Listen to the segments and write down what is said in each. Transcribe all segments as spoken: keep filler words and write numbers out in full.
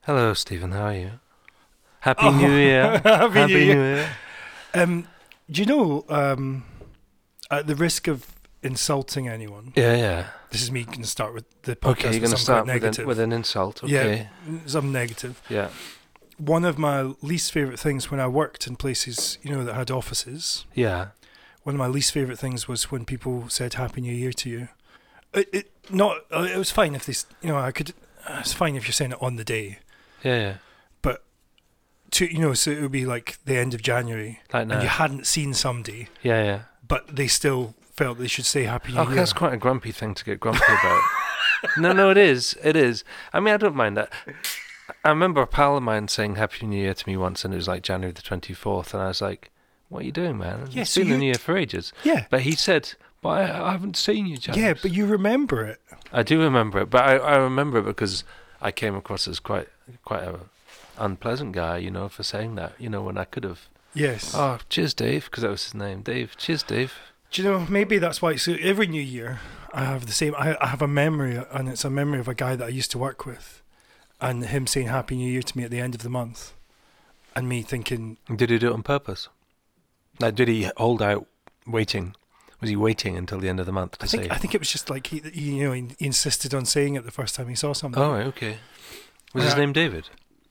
Hello, Stephen. How are you? Happy Oh, New Year. Happy New Happy New Year. Year. Um, do you know, um, at the risk of insulting anyone, Yeah, yeah. this is me going to start with the Okay, podcast you're with going to something quite start with an, negative. with an insult. Yeah, Okay. some negative. Yeah. One of my least favourite things when I worked in places, you know, that had offices, Yeah. one of my least favourite things was when people said Happy New Year to you. It, it not. Uh, it was fine if they, s- you know, I could. Uh, it's fine if you're saying it on the day, Yeah, yeah. but to you know, so it would be like the end of January, Like and now. you hadn't seen somebody, Yeah, yeah. but they still felt they should say Happy New Oh, Year. that's quite a grumpy thing to get grumpy about. No, no, it is. It is. I mean, I don't mind that. I remember a pal of mine saying Happy New Year to me once, and it was like January the twenty-fourth, and I was like, what are you doing, man? Yeah, It's so been a you- New Year for ages. Yeah, But he said, but I, I haven't seen you, James. yeah, but you remember it. I do remember it, but I, I remember it because I came across as quite quite a unpleasant guy, you know, for saying that, you know, when I could have. Yes. Oh, cheers, Dave, because that was his name, Dave. Cheers, Dave. Do you know? Maybe that's why. So every New Year, I have the same. I, I have a memory, and it's a memory of a guy that I used to work with, and him saying Happy New Year to me at the end of the month, and me thinking, Did he do it on purpose? Like, did he hold out, waiting? Was he waiting until the end of the month to I think, say? I think it was just like he, he you know, he, he insisted on saying it the first time he saw something. Oh, right, okay. Was his Yeah. name David?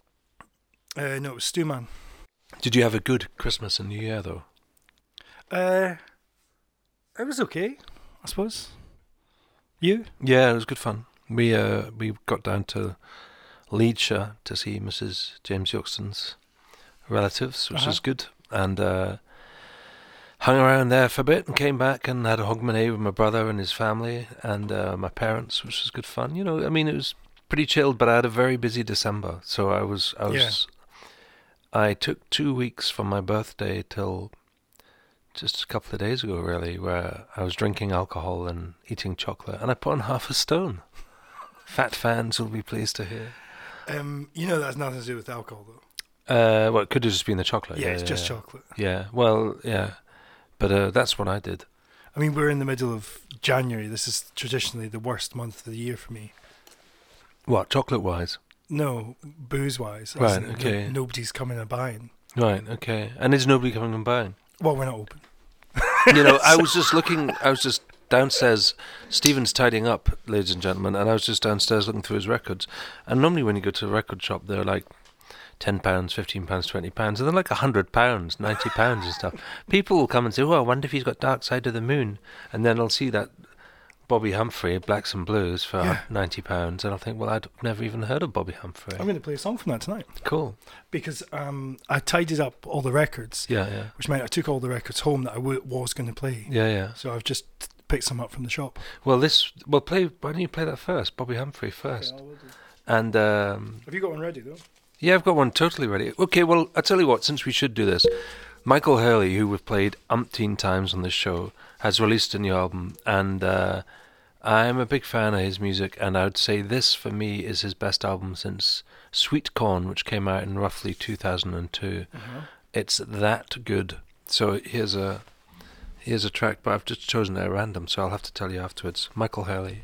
Uh, no, it was Stu Man. Did you have a good Christmas and New Year though? Uh, it was okay, I suppose. You? Yeah, it was good fun. We uh we got down to Leedshire to see Missus James Yuxton's relatives, which Uh-huh. was good, and uh, hung around there for a bit and came back and had a hogmanay with my brother and his family and uh, my parents, which was good fun. You know, I mean, it was pretty chilled, but I had a very busy December, so I was I was I took two weeks from my birthday till just a couple of days ago, really, where I was drinking alcohol and eating chocolate, and I put on half a stone. Fat fans will be pleased to hear. Um, you know that has nothing to do with alcohol, though. Uh, well, it could have just been the chocolate. Yeah, Yeah, it's yeah, just yeah. chocolate. Yeah, well, yeah, but uh, that's what I did. I mean, we're in the middle of January. This is traditionally the worst month of the year for me. What, chocolate-wise? No, booze-wise. as Right, in okay. no- nobody's coming and buying. Right, okay. And is nobody coming and buying? Well, we're not open. You know, I was just looking, I was just downstairs, Stephen's tidying up, ladies and gentlemen, and I was just downstairs looking through his records. And normally when you go to a record shop, they're like ten pounds, fifteen pounds, twenty pounds, and they're like one hundred pounds, ninety pounds and stuff. People will come and say, oh, I wonder if he's got Dark Side of the Moon. And then I'll see that Bobby Humphrey, Blacks and Blues, for Yeah. ninety pounds, and I'll think, well, I'd never even heard of Bobby Humphrey. I'm going to play a song from that tonight Cool. because um, I tidied up all the records, Yeah, yeah. which meant I took all the records home that I w- was going to play. Yeah, yeah. So I've just picked some up from the shop. Well, this, well, play, why don't you play that first? Bobby Humphrey first. And, um, Have you got one ready, though? yeah, I've got one totally ready. Okay, well, I'll tell you what, since we should do this, Michael Hurley, who we've played umpteen times on this show, has released a new album, and uh, I'm a big fan of his music, and I would say this, for me, is his best album since Sweet Corn, which came out in roughly two thousand two. It's that good. So here's a here's a track, but I've just chosen it at random, so I'll have to tell you afterwards. Michael Hurley.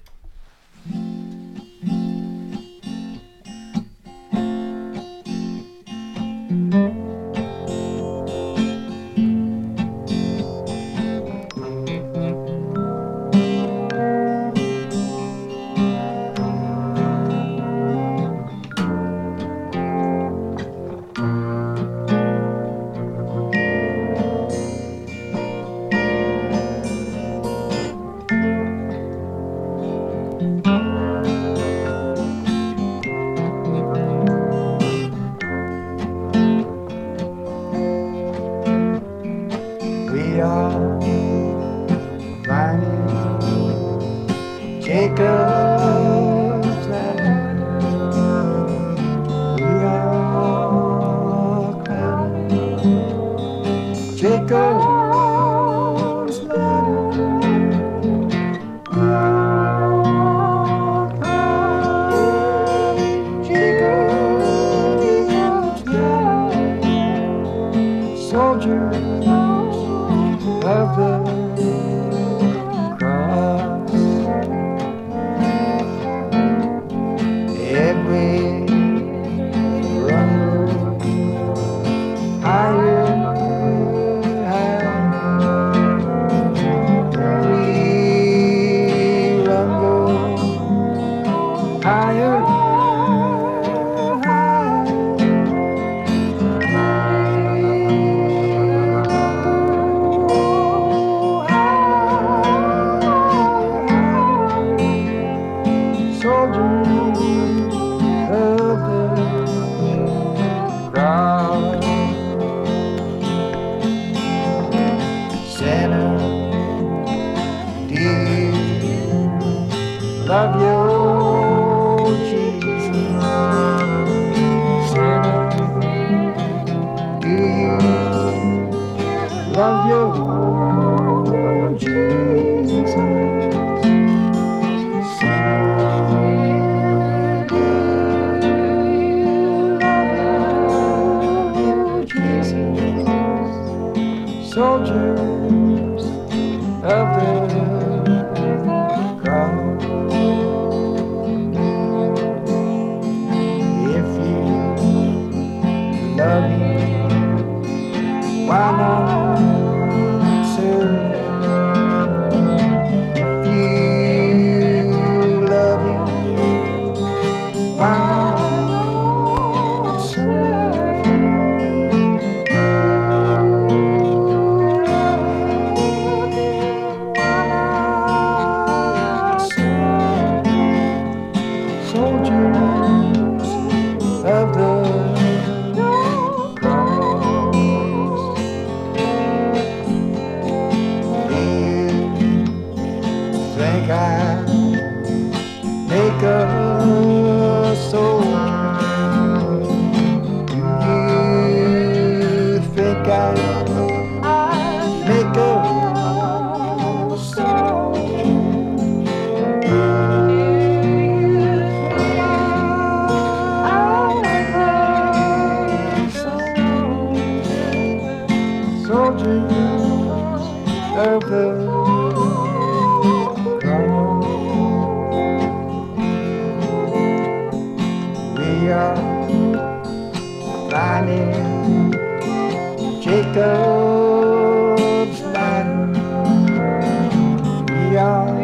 We are finding Jacob's ladder. We are climbing Jacob's ladder. We are climbing Jacob's ladder. Soldiers of the cross, every soldiers of the cross. If you love me, why not serve? If you love me, why not serve? Soldiers of the cross. Do you think I make a soldier? Do you think I make a soldiers of the cross? We are finding Jacob's ladder. We are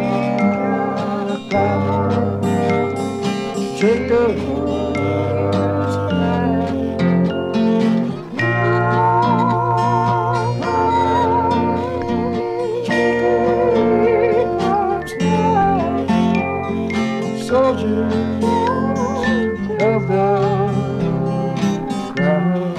finding Jacob's soldiers of the cross.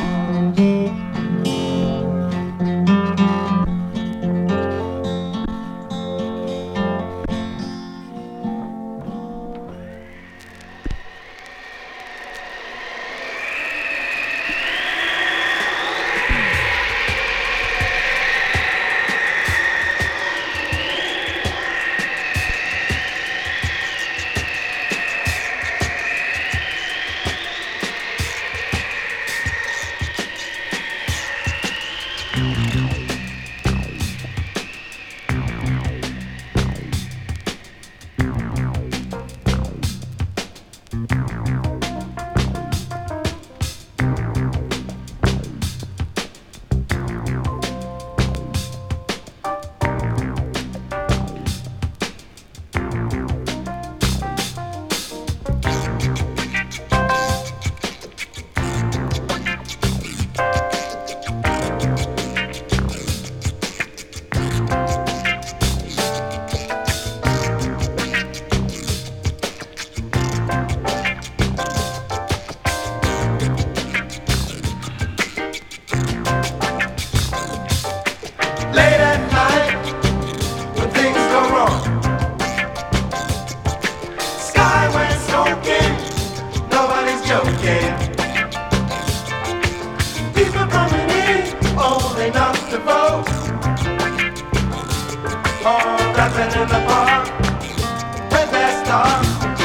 Late at night, when things go wrong, sky went smoking, nobody's joking. People coming in, old enough to vote, all rapping in the park with their star.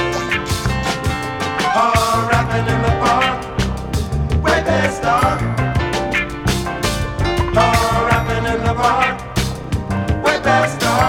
All rapping in the park with their star. All rapping in the park with their star.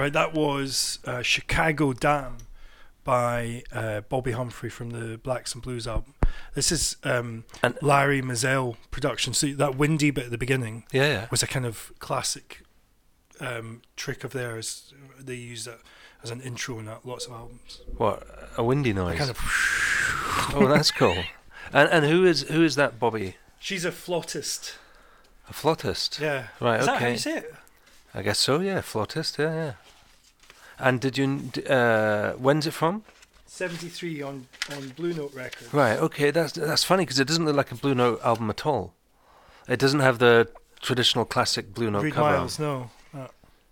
Right, that was uh, Chicago Dam by uh, Bobby Humphrey from the Blacks and Blues album. This is um, And- Larry Mizell production. So that windy bit at the beginning Yeah, yeah. was a kind of classic um, trick of theirs. They use that as an intro in lots of albums. What, a windy noise? Kind of. Oh, that's cool. And and who is who is that Bobby? She's a flautist. A flautist? Yeah. Right, Is that how okay. you say it? I guess so, yeah, flautist, yeah, yeah. And did you, d- uh, when's it from? seventy-three on, on Blue Note Records. Right, okay, that's that's funny because it doesn't look like a Blue Note album at all. It doesn't have the traditional classic Blue Note Reed cover. Miles, no. Uh,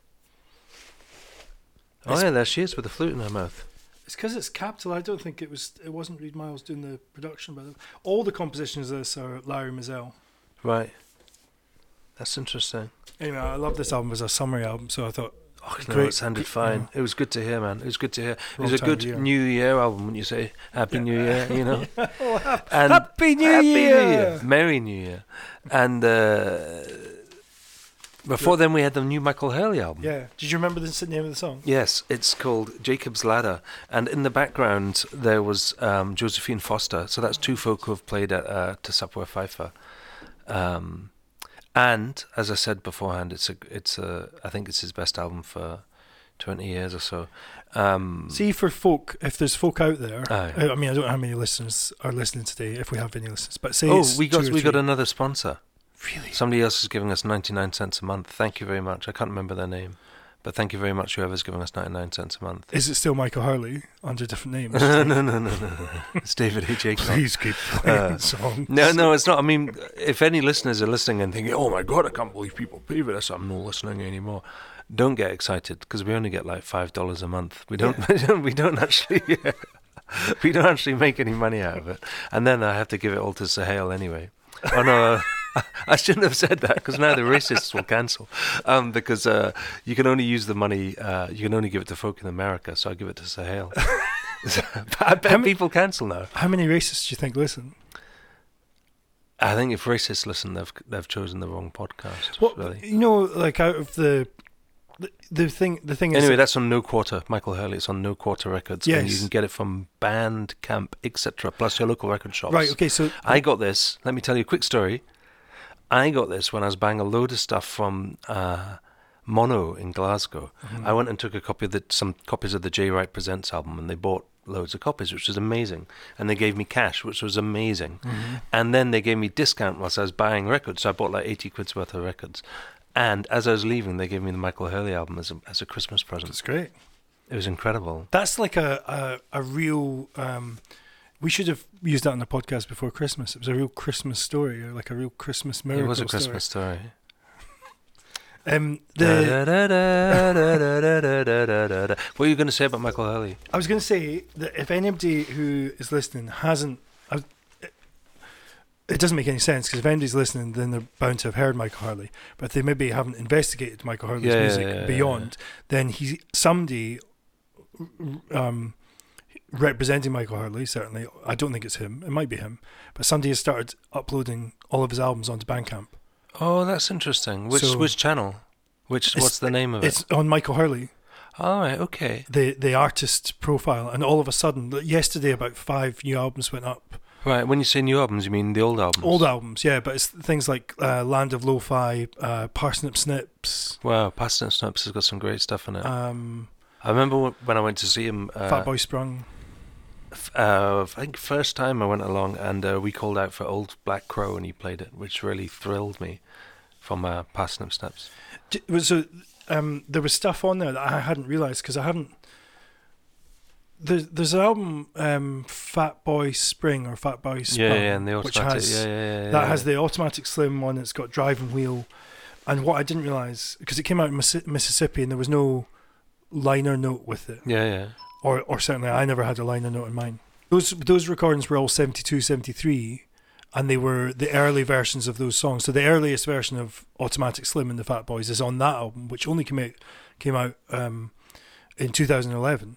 Oh It's- yeah, there she is with a flute in her mouth. It's because it's Capitol. I don't think it was. It wasn't Reed Miles doing the production, but all the compositions of this are Larry Mizell. Right. That's interesting. Anyway, I love this album as a summary album, so I thought, Oh, no, Great- it sounded gr- fine. yeah. It was good to hear, man. It was good to hear. It was Wrong a time of good year. New Year album, wouldn't you say? Happy New Year, you know? And Happy New Happy Year! New Year! Merry New Year. And uh, before then, we had the new Michael Hurley album. Yeah. Did you remember the name of the song? Yes, it's called Jacob's Ladder, and in the background there was um, Josephine Foster. So that's two folk who have played at uh, To Supper Pfeiffer. Um, and as I said beforehand, it's a, it's a, I think it's his best album for twenty years or so. Um, See, for folk, if there's folk out there, Aye. uh, I mean, I don't know how many listeners are listening today, if we have any listeners, but say oh, it's we got two or we got three. another sponsor. Really? Somebody else is giving us ninety-nine cents a month. Thank you very much. I can't remember their name, but thank you very much, whoever's giving us ninety-nine cents a month. Is it still Michael Hurley under different names? no, no, no, no, no. It's David A. Jacob. Please keep playing Uh, songs. No, no, it's not. I mean, if any listeners are listening and thinking, "Oh my God, I can't believe people pay for this," I'm not listening anymore. Don't get excited because we only get like five dollars a month. We don't. we don't actually. we don't actually make any money out of it, and then I have to give it all to Sahel anyway. Oh no. Uh, I shouldn't have said that because now the racists will cancel. Um, because uh, you can only use the money, uh, you can only give it to folk in America, so I give it to Sahel. I bet How ma- people cancel now. How many racists do you think listen? I think if racists listen, they've they've chosen the wrong podcast. Well, really. you know, like out of the the, the thing, the thing is, Anyway, that's on No Quarter. Michael Hurley. It's on No Quarter Records, and you Yes. can get it from Bandcamp, et cetera, plus your local record shops. right. Okay, so I got this. Let me tell you a quick story. I got this when I was buying a load of stuff from uh, Mono in Glasgow. Mm-hmm. I went and took a copy of the, some copies of the J Wright Presents album, and they bought loads of copies, which was amazing. And they gave me cash, which was amazing. Mm-hmm. And then they gave me discount whilst I was buying records, so I bought like eighty quid's worth of records. And as I was leaving, they gave me the Michael Hurley album as a, as a Christmas present. that's great. It was incredible. That's like a a, a real. Um, we should have used that on the podcast before Christmas. It was a real Christmas story, or like a real Christmas miracle. It was a Christmas story. story. Um, the Da-da-da-da-da-da-da-da-da-da. What are you going to say about Michael Hurley? I was going to say that if anybody who is listening hasn't, I, it, it doesn't make any sense because if anybody's listening, then they're bound to have heard Michael Hurley. But if they maybe haven't investigated Michael Hurley's Yeah, yeah, music yeah, yeah, beyond, then he somebody um, representing Michael Hurley. Certainly, I don't think it's him. It might be him, but somebody has started uploading all of his albums onto Bandcamp. Oh, that's interesting. Which So- which channel? Which It's- what's the name of it? It's on Michael Hurley, All right, okay. the the artist profile, and all of a sudden, like, yesterday, about five new albums went up. Right, when you say new albums, you mean the old albums? Old albums, yeah, but it's things like uh, Land of Lo-Fi, uh, Parsnip Snips, Wow, Parsnip Snips has got some great stuff in it. um, I remember wh- when I went to see him. Uh, Fat Boy Sprung. f- uh, I think first time I went along, and uh, we called out for Old Black Crow, and he played it, which really thrilled me. From uh, Parsnip Snips. D- was so, um, there was stuff on there that I hadn't realised because I haven't. There's there's an album, um, Fat Boy Spring or Fat Boy Sprung, Yeah, yeah, and the which automatic. has yeah, yeah, yeah, that yeah. has the automatic slim one. It's got driving wheel, and what I didn't realise because it came out in Missi- Mississippi and there was no liner note with it. Yeah, yeah. or or certainly I never had a liner note in mine. Those those recordings were all seventy-two, seventy-three, and they were the early versions of those songs. So the earliest version of Automatic Slim and the Fat Boys is on that album, which only came out came out um, in two thousand eleven,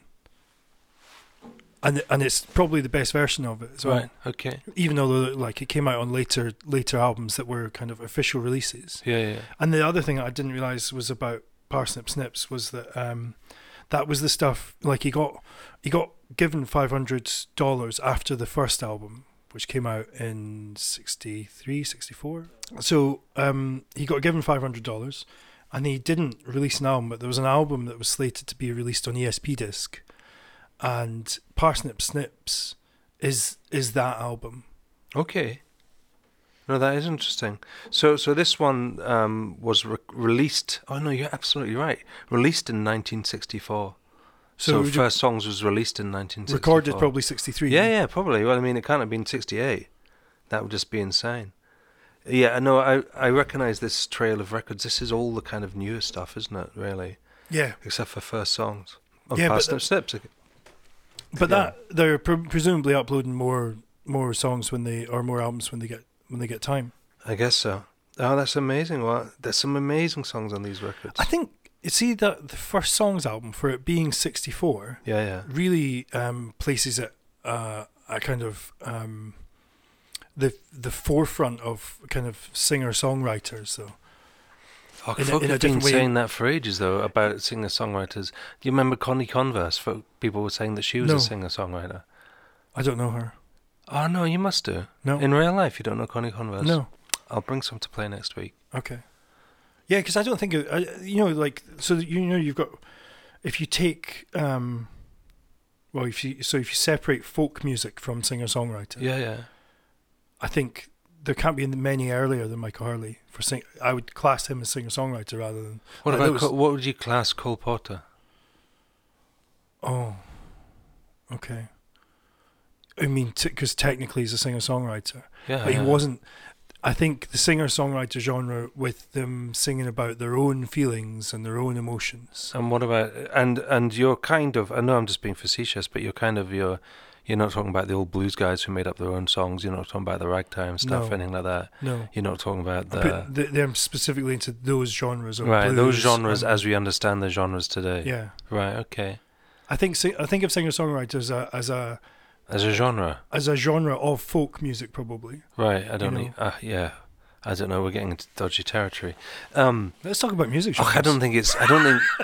and and it's probably the best version of it as well. Right, okay. Even though like it came out on later later albums that were kind of official releases. Yeah, yeah. And the other thing I didn't realize was about Parsnip Snips was that um, that was the stuff. Like he got he got given five hundred dollars after the first album, which came out in sixty-three, sixty-four. So um, he got given five hundred dollars, and he didn't release an album, but there was an album that was slated to be released on E S P disc, and Parsnip Snips is is that album. Okay. No, that is interesting. So, so this one um, was re- released. Oh no, you're absolutely right. Released in nineteen sixty-four. So, So First Songs was released in nineteen sixty-four. recorded probably sixty-three. Yeah, yeah, probably. Well, I mean, it can't have been sixty-eight. That would just be insane. Yeah, no, I I recognise this trail of records. This is all the kind of newer stuff, isn't it? Really, Yeah, except for First Songs. On Yeah, but Parsnip the- Snips. but Yeah. that they're pre- presumably uploading more more songs when they or more albums when they get when they get time. I guess so. Oh, that's amazing. Well, there's some amazing songs on these records. I think you see that the First Songs album, for it being sixty-four, Yeah, yeah. really um, places it uh, a kind of um, the the forefront of kind of singer songwriters. Though Oh, in a- folk in a have been different way. saying that for ages, though, about singer-songwriters. Do you remember Connie Converse? Folk, people were saying that she was No. a singer-songwriter. I don't know her. Oh, no, you must do. No, In real life, you don't know Connie Converse? no. I'll bring some to play next week. Okay. Yeah, because I don't think it, I, you know, like so. that, You know, you've got if you take um, well, if you so if you separate folk music from singer songwriter, Yeah, yeah. I think there can't be many earlier than Michael Hurley for sing. I would class him as singer songwriter rather than What Like, about, there was- Co- what would you class Cole Porter? oh, okay. I mean, because technically he's a singer songwriter, Yeah, but yeah. he wasn't. I think the singer songwriter genre, with them singing about their own feelings and their own emotions. And what about, and and you're kind of, I know I'm just being facetious, but you're kind of, you're, you're not talking about the old blues guys who made up their own songs, you're not talking about the ragtime stuff, No. anything like that. No. You're not talking about I the... put th- them specifically into those genres of Right, those blues genres and- as we understand the genres today. yeah. Right, okay. I think sing- I think of singer songwriters as a, as a As a genre. as a genre of folk music, probably. Right, I don't know. need... Uh, yeah. I don't know, we're getting into dodgy territory. Um, Let's talk about music oh, genres. I don't think it's... I don't think...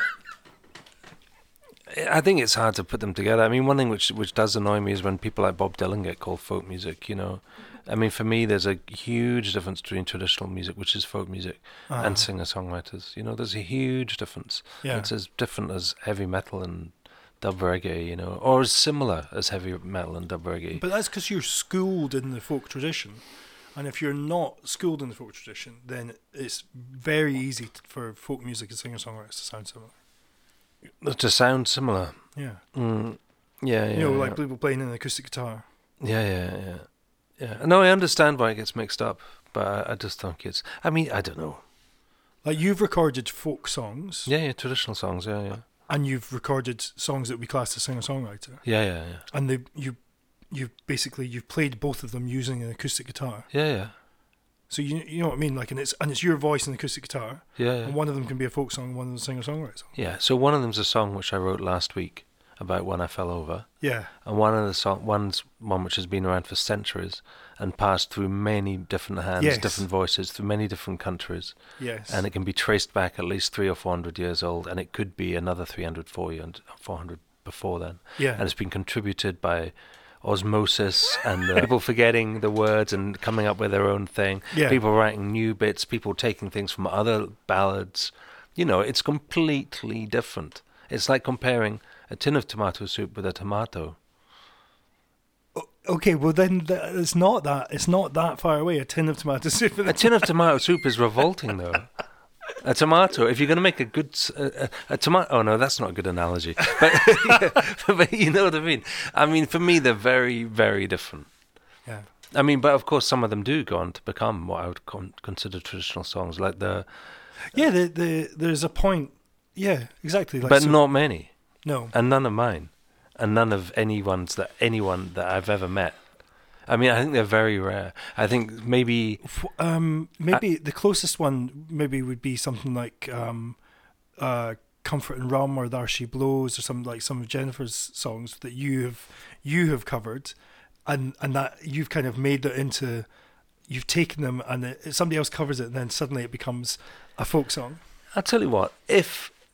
I think it's hard to put them together. I mean, one thing which which does annoy me is when people like Bob Dylan get called folk music, you know. I mean, for me, there's a huge difference between traditional music, which is folk music, Uh-huh. and singer-songwriters. You know, there's a huge difference. Yeah. It's as different as heavy metal and dub reggae, you know, or as similar as heavy metal and dub reggae. But that's because you're schooled in the folk tradition. And if you're not schooled in the folk tradition, then it's very easy t- for folk music and singer-songwriters to sound similar. To sound similar. Yeah. Mm, yeah, yeah. you know, yeah. like people playing an acoustic guitar. Yeah, yeah, yeah. Yeah. No, I understand why it gets mixed up, but I, I just think it's... I mean, I don't know. Like, you've recorded folk songs, Yeah, yeah, traditional songs, yeah, yeah. and you've recorded songs that we class as singer-songwriter. Yeah, yeah, yeah. And they, you, you basically, you've played both of them using an acoustic guitar. Yeah, yeah. So you you know what I mean, like, and it's and it's your voice and acoustic guitar, Yeah, yeah. and one of them can be a folk song, and one of them is a singer-songwriter song. Yeah, so one of them's a song which I wrote last week about when I fell over, Yeah, and one of the song, one's one which has been around for centuries and passed through many different hands, Yes. different voices, through many different countries, yes, and it can be traced back at least three or four hundred years old, and it could be another three hundred, four hundred before then, yeah, and it's been contributed by osmosis and uh, people forgetting the words and coming up with their own thing, yeah. people writing new bits, people taking things from other ballads. You know, it's completely different. It's like comparing a tin of tomato soup with a tomato. Okay, well then th- it's not that it's not that far away. A tin of tomato soup. A tin of tomato soup is revolting, though. A tomato, if you're going to make a good... s- A, a, a tomato... Oh, no, that's not a good analogy. But, yeah, but you know what I mean. I mean, for me, they're very, very different. Yeah, I mean, but of course, some of them do go on to become what I would con- consider traditional songs, like the... yeah. The, the there's a point. Yeah, exactly. Like, but so- not many. no. And none of mine. And none of anyone's that anyone that I've ever met. I mean, I think they're very rare. I think maybe... F- Um, maybe the closest one maybe would be something like um, uh, "Comfort and Rum" or "There She Blows" or some like some of Jennifer's songs that you have you have covered, and and that you've kind of made it into, you've taken them and it, somebody else covers it, and then suddenly it becomes a folk song. I'll tell you what, if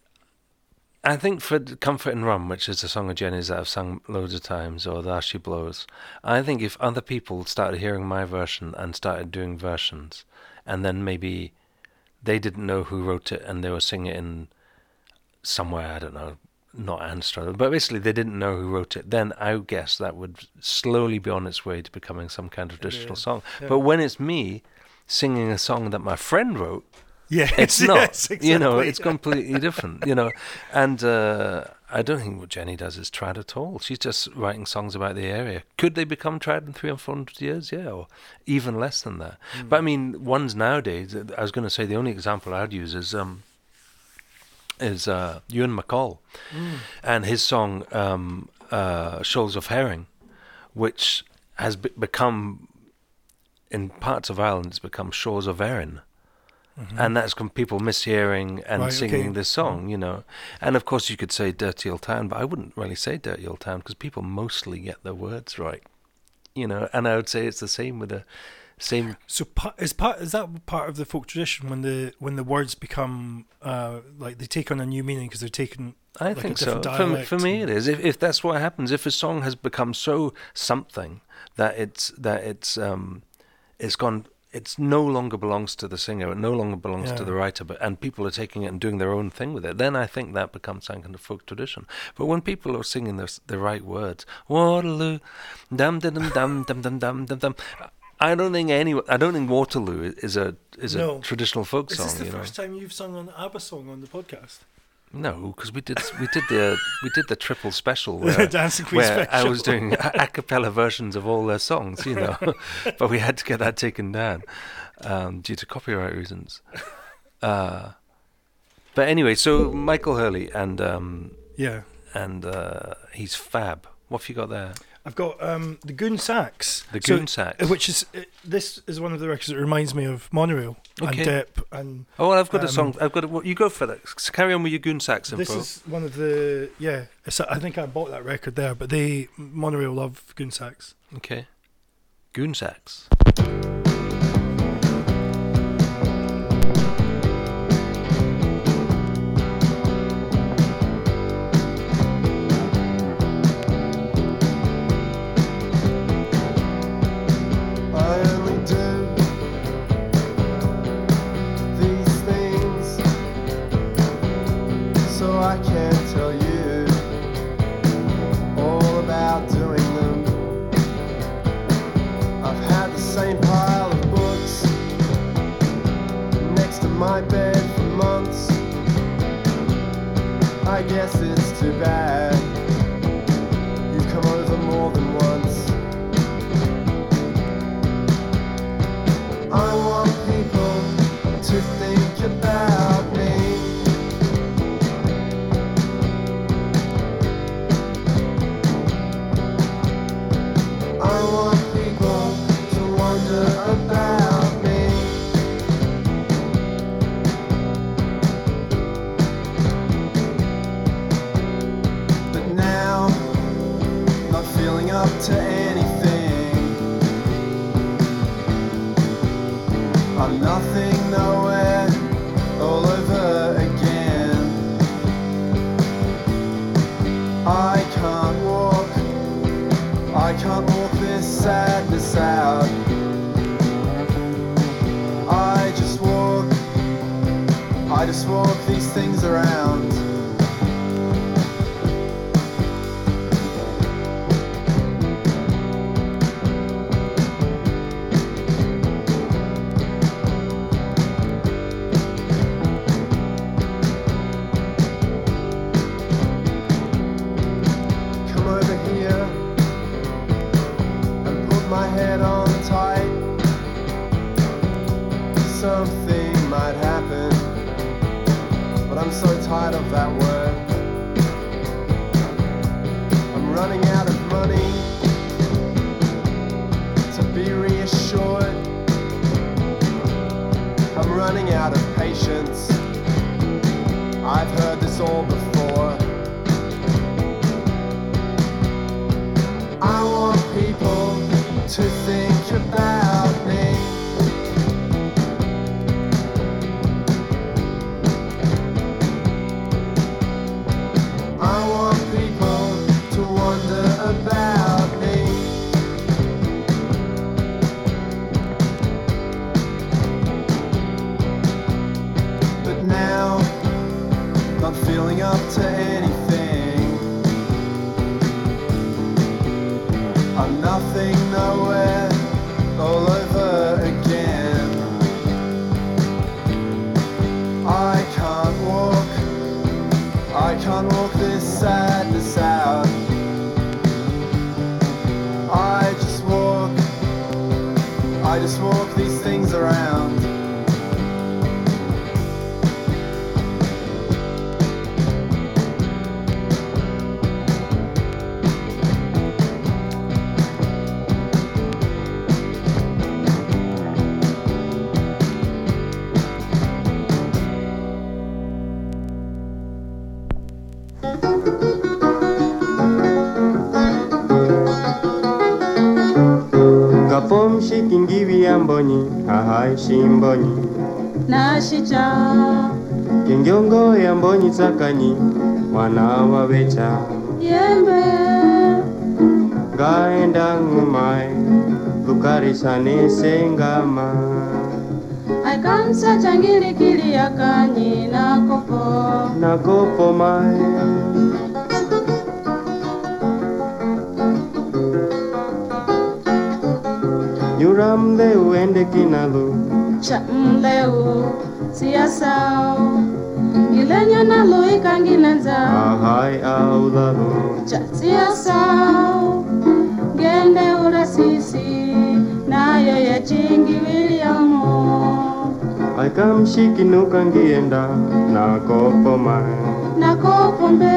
I think for Comfort and Rum, which is a song of Jenny's that I've sung loads of times, or The Ash She Blows, I think if other people started hearing my version and started doing versions, and then maybe they didn't know who wrote it and they were singing it in somewhere, I don't know, not Anstruther, but basically they didn't know who wrote it, then I would guess that would slowly be on its way to becoming some kind of traditional Yeah. song. Yeah. But when it's me singing a song that my friend wrote, Yeah, it's not, yes, you know, exactly. it's completely different, you know. And uh, I don't think what Jenny does is trad at all. She's just writing songs about the area. Could they become trad in three or four hundred years? Yeah, or even less than that. Mm. But I mean, ones nowadays, I was going to say the only example I'd use is um, is uh, Ewan MacColl Mm. and his song um, uh, Shoals of Herring, which has be- become, in parts of Ireland, it's become Shores of Erin. Mhm. And that's com- people mishearing and Right, singing okay. this song, you know. And of course, you could say Dirty Old Town, but I wouldn't really say Dirty Old Town because people mostly get their words right, you know. And I would say it's the same with the same. So pa- is part is that part of the folk tradition when the when the words become uh, like they take on a new meaning because they're taken. I like a think so. different For, me- dialect for me, and- it is. If if that's what happens, if a song has become so something that it's that it's um, it's gone. It's no longer belongs to the singer. It no longer belongs to Yeah. the writer, but and people are taking it and doing their own thing with it. Then I think that becomes some kind of folk tradition. But when people are singing the the right words, Waterloo, dum dum dum dum dum dum dum dum dum, I don't think any. I don't think Waterloo is a is a No. traditional folk Is song. this the you know? first time you've sung an ABBA song on the podcast? No, because we did we did the we did the triple special where, Dancing Queen where special. I was doing a, a cappella versions of all their songs, you know, but we had to get that taken down um, due to copyright reasons. Uh, but anyway, so Michael Hurley and um, Yeah, and uh, he's fab. What have you got there? I've got um, the Goon Sax. The So- Goon Sax. uh, which is uh, this is one of the records that reminds me of Monorail Okay. and Depp, and Oh, well, I've got a um, song. I've got. A, well, you go for that. S- Carry on with your Goon Sax info. this is one of the yeah. It's, I think I bought that record there, but they Monorail love Goon Sax. Okay. Goon Sax. I only do these things so I can tell you all about doing them. I've had the same pile of books next to my bed for months. I guess it's too bad you've come over more than once. I want people to think about me. I want people to wonder about me. But now, not feeling up to anything. I'm nothing, nowhere, all over again. I can't walk, I can't walk this sadness out. I just walk, I just walk these things around. Come over here and put my head on tight. Something might happen, but I'm so tired of that word. I'm running out of money to be reassured. I'm running out of patience. I've heard this all before. I want people to think about me. I just walk these things around. Kapom shikingiwi amboni, ahai shimboni. Nashija Kingyongo yamboni tsakani, mwana wa becha. yembe Gaenda ngumai, lukarisane sengama. aikansa changilikili yakanyi nakopo Nakopo mai. Yuramde uende kinalu. cha mleu siyasao gilenya nalo ikangilenza Ahai aulalu. cha siyasao gende urasisi nayo ya chingi Williamo Aikamshikinuka ngienda nakopo mai. nakopo mbe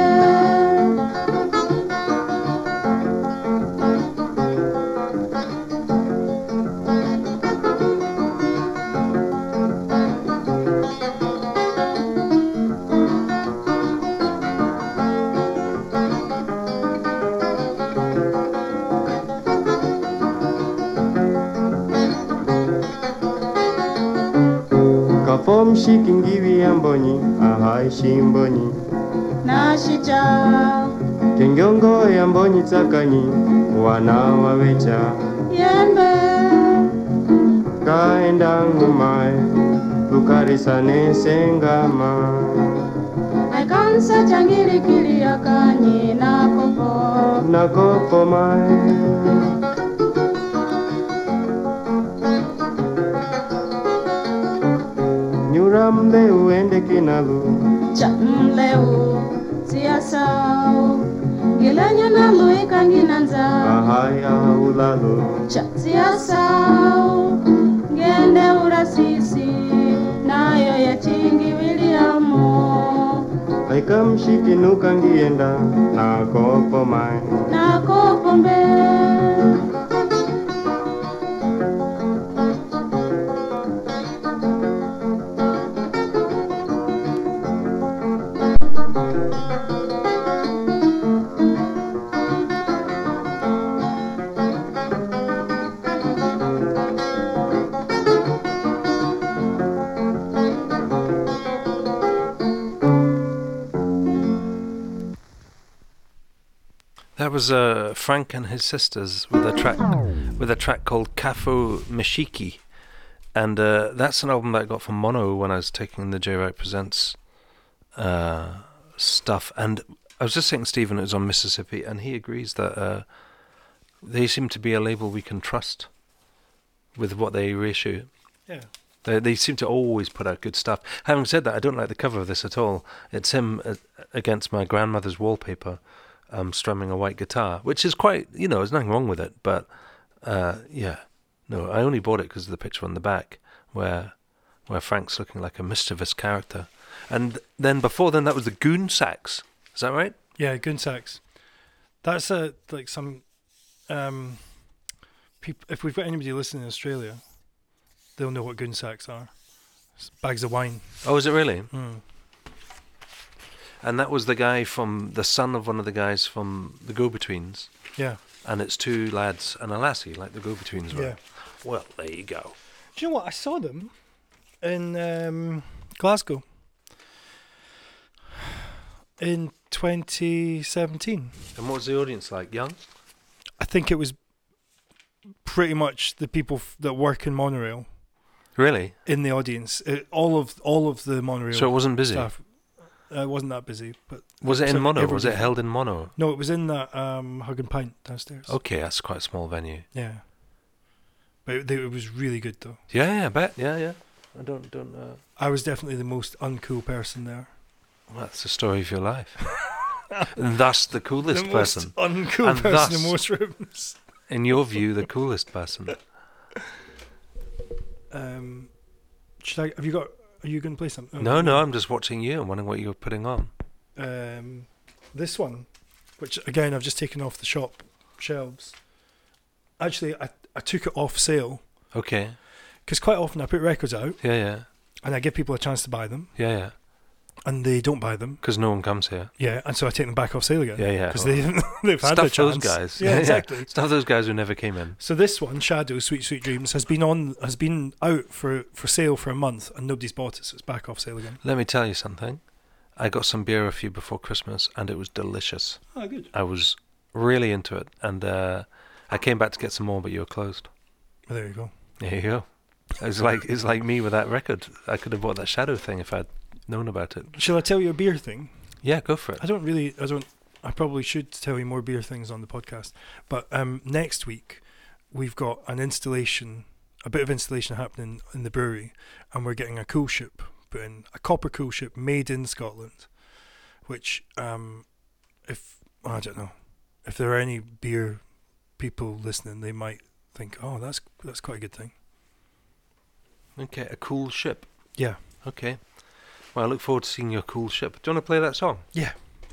Kapom shikingiwi amboni, ahai shimboni. nashija Kingyongo yamboni tsakani, wana wa becha. yembe Kaenda ngumai, lukarisane sengama. aikansa changilikili yakanyi nakopo Nakopo mai. Nyuramde uende kinalu. cha mleu siyasao gilenya nalo ikanginanza Ahai aulalu. cha siyasao gende urasisi nayo ya chingi Williamo Aikamshikinuka ngienda nakopo mai. nakopo mbe That was uh, Frank and his sisters with a track with a track called Kafo Mishiki, and uh, that's an album that I got from Mono when I was taking the J Wright Presents uh, stuff. And I was just saying, to Stephen, it was on Mississippi, and he agrees that uh, they seem to be a label we can trust with what they reissue. Yeah. They they seem to always put out good stuff. Having said that, I don't like the cover of this at all. It's him uh, against my grandmother's wallpaper, um, strumming a white guitar, which is quite, you know, there's nothing wrong with it. But uh, yeah, no, I only bought it because of the picture on the back, where where Frank's looking like a mischievous character. And then before then, that was the Goon Sax. Is that right? Yeah, Goon Sax. That's a like some. Um, peop- if we've got anybody listening in Australia, they'll know what Goon Sax are. It's bags of wine. Oh, is it really? Mm. And that was the guy from the son of one of the guys from the Go-Betweens. Yeah. And it's two lads and a lassie, like the Go-Betweens were. Yeah. Well, there you go. Do you know what? I saw them in um, Glasgow in twenty seventeen. And what was the audience like? Young? I think it was pretty much the people f- that work in Monorail Really? in the audience. It, all of all of the Monorail So it wasn't busy? staff. Uh, it wasn't that busy, but Was it in so mono? Was it everybody- held in mono? No, it was in that um, Hug and Pint downstairs. Okay, that's quite a small venue. Yeah, but it, it was really good though. Yeah, yeah, I bet. Yeah, yeah. I don't, don't. Uh, I was definitely the most uncool person there. well, that's the story of your life. And thus, the coolest the person. most uncool And person thus- in most rooms. In your view, the coolest person. Um, should I? Have you got? Are you going to play something? No, no, I'm just watching you. I'm wondering what you're putting on. Um, this one, which again I've just taken off the shop shelves. Actually, I I took it off sale Okay. because quite often I put records out Yeah, yeah. and I give people a chance to buy them, Yeah, yeah. and they don't buy them. Because no one comes here. Yeah, and so I take them back off sale again. Yeah, yeah. Because they they've had Stuff the chance. those guys. Yeah, exactly. Stuff those guys who never came in. So this one, Shadow, Sweet Sweet Dreams, has been on has been out for for sale for a month, and nobody's bought it, so it's back off sale again. Let me tell you something. I got some beer off you before Christmas, and it was delicious. Oh, good. I was really into it, and uh, I came back to get some more, but you were closed. Well, there you go. There you go. It's like it's like me with that record. I could have bought that Shadow thing if I'd known about it. Shall I tell you a beer thing? Yeah, go for it. I don't really. I don't. I probably should tell you more beer things on the podcast. But um, next week we've got an installation, a bit of installation happening in the brewery, and we're getting a cool ship put in, a copper cool ship made in Scotland. Which, um, if I don't know, if there are any beer people listening, they might think, oh, that's that's quite a good thing. Okay, a cool ship. Yeah. Okay. Well, I look forward to seeing your cool ship. Do you want to play that song? Yeah.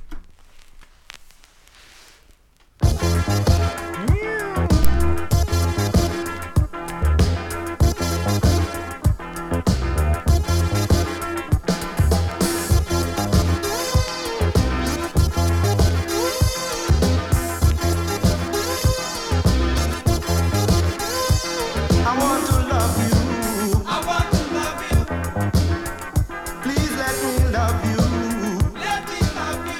I want to love you. I want to love you. Please let me love you. Let me love you.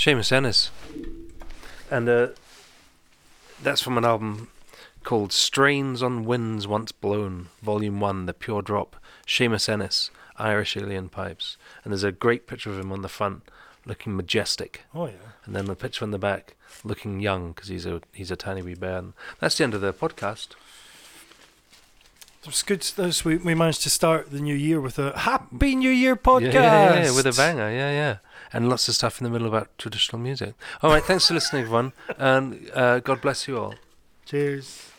Seamus Ennis. And uh, that's from an album called Strains on Winds Once Blown, Volume one, The Pure Drop, Seamus Ennis, Irish Alien Pipes. And there's a great picture of him on the front, looking majestic. Oh, yeah. And then a picture on the back, looking young, because he's a he's a tiny wee bear. And that's the end of the podcast. It's good. That's, we, we managed to start the new year with a Happy New Year podcast. Yeah, yeah, yeah, with a banger, yeah, yeah. And lots of stuff in the middle about traditional music. All right, thanks for listening, everyone. And uh, God bless you all. Cheers.